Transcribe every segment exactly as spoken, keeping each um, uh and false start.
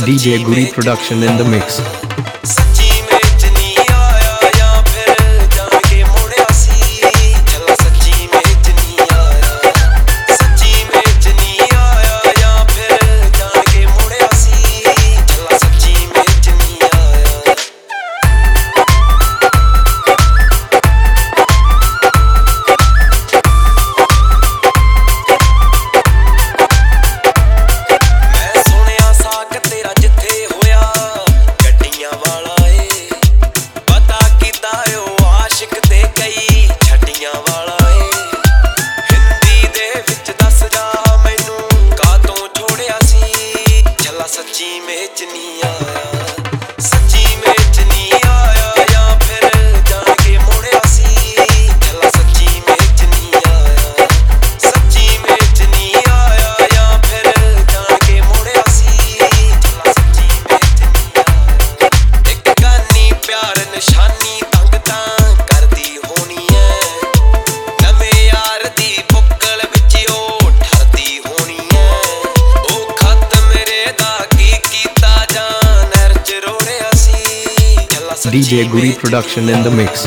D J Guri production in the mix. सच्ची में च नहीं आया सच्ची में च नहीं आया या फिर जान के मुड़िया सी चला सच्ची में च नहीं आया सच्ची में च नहीं आया या फिर जान के मुड़िया सी चला सच्ची में च नहीं आया एक गानी प्यार निशानी तंग तां करदी होनी है नवे यार दी बुक्कल विच ओ ठरदी होनी है ओ खत मेरे दा D J Guri production in the mix.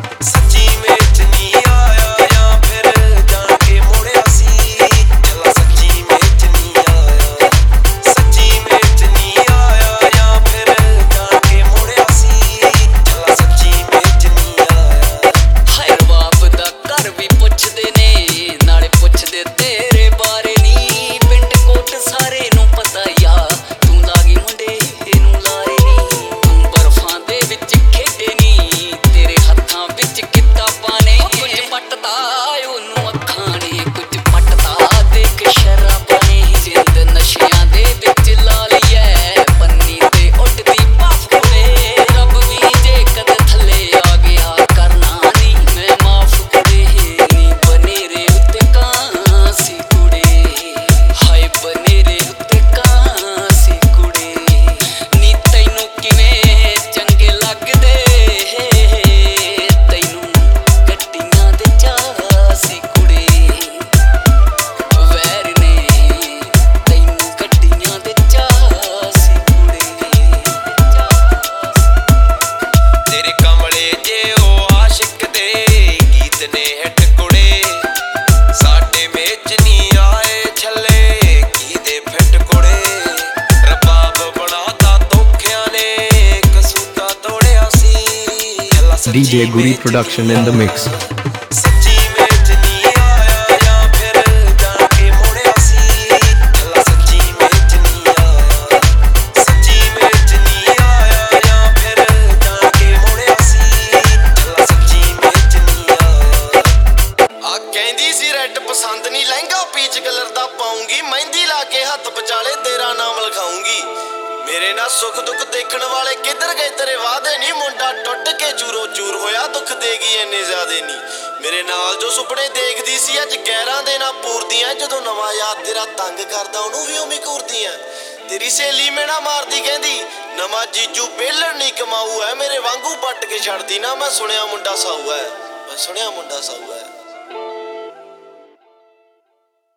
D J Guri production in the mix. पसंद नहीं लहंगा पीच कलर दा पाऊंगी मेहंदी लाके हाथ पचाले तेरा नाम लिखाऊंगी मेरे ना सुख दुख देखने वाले किधर गए तेरे वादे नहीं मुंडा टुट के चूरो चूर होया दुख देगी इन्ने ज्यादा नहीं मेरे नाल जो सुपने देखदी सी अज गैरां दे ना पूरदियां जदों नवां याद तेरा तंग करदा ओनू भी उवें घूरदियां तेरी सहेली मेना मारदी कहंदी नवां जीजू बेलण नहीं कमाऊ है मेरे वांगू पट के छड़दी ना मैं सुनिया मुंडा साऊ है मैं सुनिया मुंडा साऊ है।